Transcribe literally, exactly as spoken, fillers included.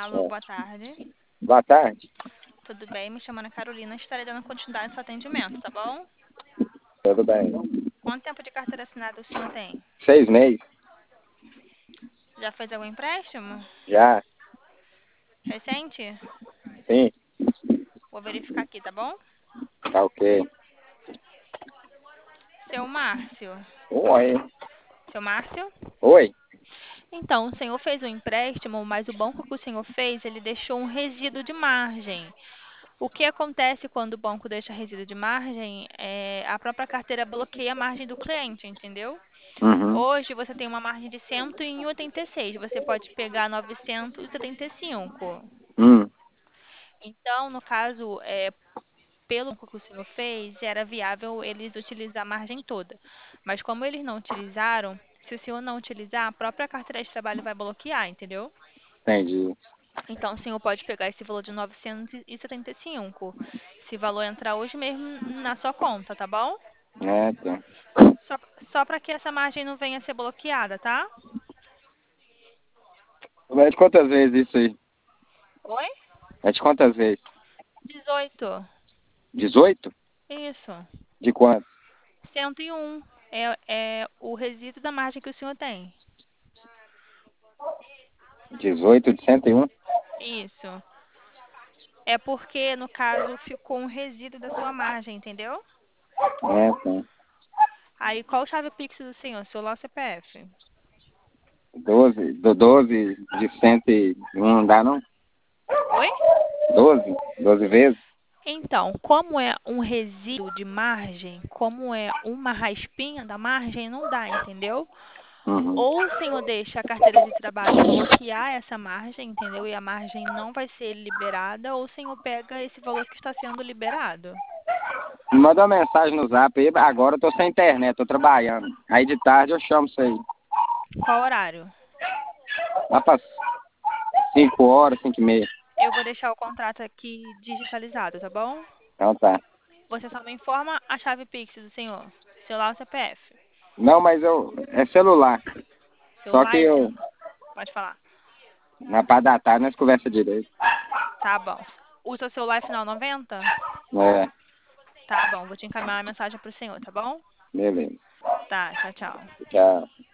Alô, É. boa tarde. Boa tarde. Tudo bem? Me chamando Carolina. Estarei dando continuidade ao seu atendimento, tá bom? Tudo bem? Quanto tempo de carteira assinada o senhor tem? Seis meses? Já fez algum empréstimo? Já? Recente? Sim? Vou verificar aqui, tá bom? Tá ok. Seu Márcio. Oi. Seu Márcio? Oi. Então, o senhor fez um empréstimo, mas o banco que o senhor fez, ele deixou um resíduo de margem. O que acontece quando o banco deixa resíduo de margem é a própria carteira bloqueia a margem do cliente, entendeu? Uhum. Hoje você tem uma margem de cento e oitenta e seis, você pode pegar novecentos e setenta e cinco. Hum. Então, no caso, é, pelo que o senhor fez, era viável eles utilizar a margem toda. Mas como eles não utilizaram, se o senhor não utilizar, a própria carteira de trabalho vai bloquear, entendeu? Entendi. Então, o senhor pode pegar esse valor de novecentos e setenta e cinco. Esse valor entrar hoje mesmo na sua conta, tá bom? É, tá. Só, só para que essa margem não venha a ser bloqueada, tá? É de quantas vezes isso aí? Oi? É de quantas vezes? dezoito. Dezoito? Isso. De quanto? cento e um é, é o resíduo da margem que o senhor tem. Dezoito de cento e um? Isso. É porque, no caso, ficou um resíduo da sua margem, entendeu? É, tá. Aí, qual chave Pix do senhor? Celular ou C P F? Doze. Do doze de cento e um não dá, não? Oi? Doze? Doze vezes? Então, como é um resíduo de margem, como é uma raspinha da margem, não dá, entendeu? Uhum. Ou o senhor deixa a carteira de trabalho bloquear essa margem, entendeu? E a margem não vai ser liberada, ou o senhor pega esse valor que está sendo liberado. Me manda uma mensagem no zap aí. Agora eu tô sem internet, tô trabalhando. Aí de tarde eu chamo isso aí. Qual horário? Lá para cinco horas, cinco e meia. Eu vou deixar o contrato aqui digitalizado, tá bom? Então tá. Você só me informa a chave Pix do senhor. Celular ou C P F? Não, mas eu. É celular. Só que Celular, esse... eu. Pode falar. Na parte da tarde nós conversa direito. Tá bom. O seu celular é final noventa? É, Tá bom, vou te encaminhar uma mensagem pro senhor, tá bom? beleza. Tá, tchau, tchau. Tchau.